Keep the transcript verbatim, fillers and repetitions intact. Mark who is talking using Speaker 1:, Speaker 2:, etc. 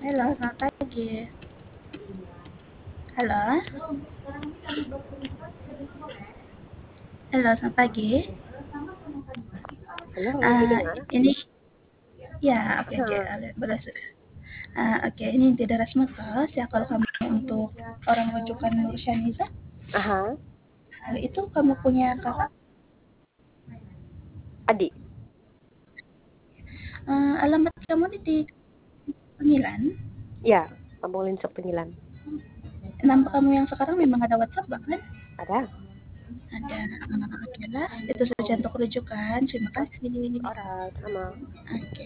Speaker 1: Halo, selamat pagi. Halo, halo, selamat pagi.
Speaker 2: Halo, halo,
Speaker 1: Ah,
Speaker 2: didengar?
Speaker 1: ini ya, oke, oke,
Speaker 2: Aha,
Speaker 1: boleh, boleh sudah. Ah, oke, ini tidak resmi kelas ya kalau kamu untuk orang rujukan Nur Syaniza.
Speaker 2: aha,
Speaker 1: Ah, itu kamu punya kakak.
Speaker 2: adik.
Speaker 1: Ah, alamat kamu di, di Pengilan.
Speaker 2: Ya, Kampung Lincuk Pengilan.
Speaker 1: Nama kamu yang sekarang memang ada WhatsApp bahkan?
Speaker 2: Ada?
Speaker 1: Ada. Ah, oke lah, itu saja untuk rujukan. Terima
Speaker 2: Oh,
Speaker 1: kasih.
Speaker 2: alright, sama.
Speaker 1: Oke.